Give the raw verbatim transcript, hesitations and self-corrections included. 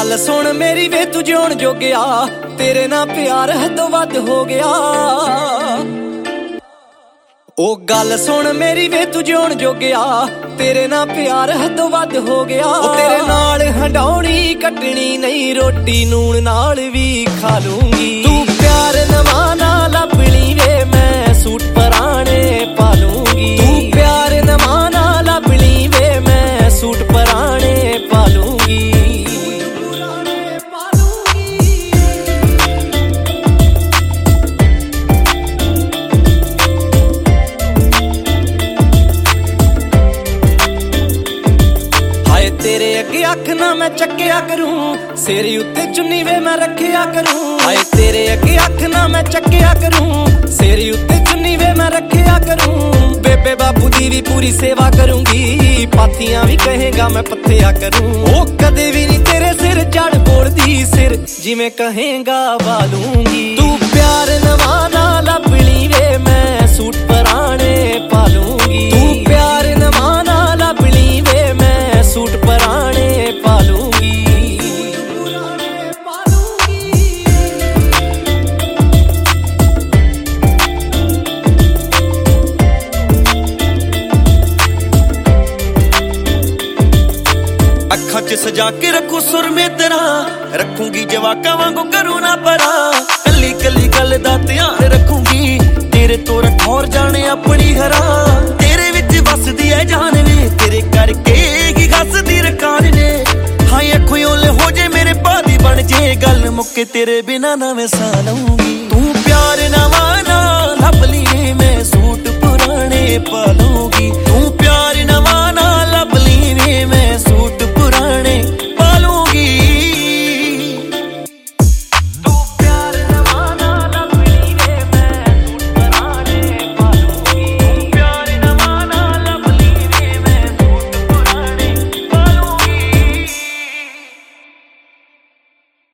गल सुन मेरी वे तू जिउण जोगिया, तेरे नाल प्यार हदों वध हो गया। ओ गल सुन मेरी वे तू जिउण जोगिया, तेरे नाल प्यार हदों वध हो गया। ओ तेरे नाल हंडाउणी कटनी नहीं, रोटी नून नाल भी खा लूंगी। तू प्यार नवां ना लभ ली वे, मैं सूट पराने पा लूंगी। तू प्यार नवां ना लभ ली वे, मैं सूट पराने पा लूंगी। तेरे अगे अख ना मैं चक्या करूं, सिर उत्ते चुन्नी वे मैं रखिया करूं। हाय तेरे अगे अख ना मैं चक्या करूं, सिर उत्ते चुन्नी वे मैं रखिया करूं। बेबे बापू दी भी पूरी सेवा करूंगी, पाथियां भी कहेगा मैं पत्थया करूं। ओ कदे भी नहीं तेरे सिर चढ़ बोलदी, सिर जिवें कहेगा वालूंगी। तू प्यार नवां ना लभ ली वे, मैं सूट पराने पा लूंगी। तू प्यार नवां ना लभ ली वे, मैं सूट पराने पा लूंगी। अखां च सजा के रखू सुर में तेरा, रखूंगी जवाका वांगू करूं ना परा। कली कली गल दा ध्यान रखूंगी, तेरे तो रखौर जाने अपनी हरा। तेरे विच वसदी है जान वे, तेरे करके ही हसदी रकान ने। हां अखों ओले हो जे मेरे पादी बन जे, गल मुक्के तेरे बिना ना मैं सा लूंगी। तू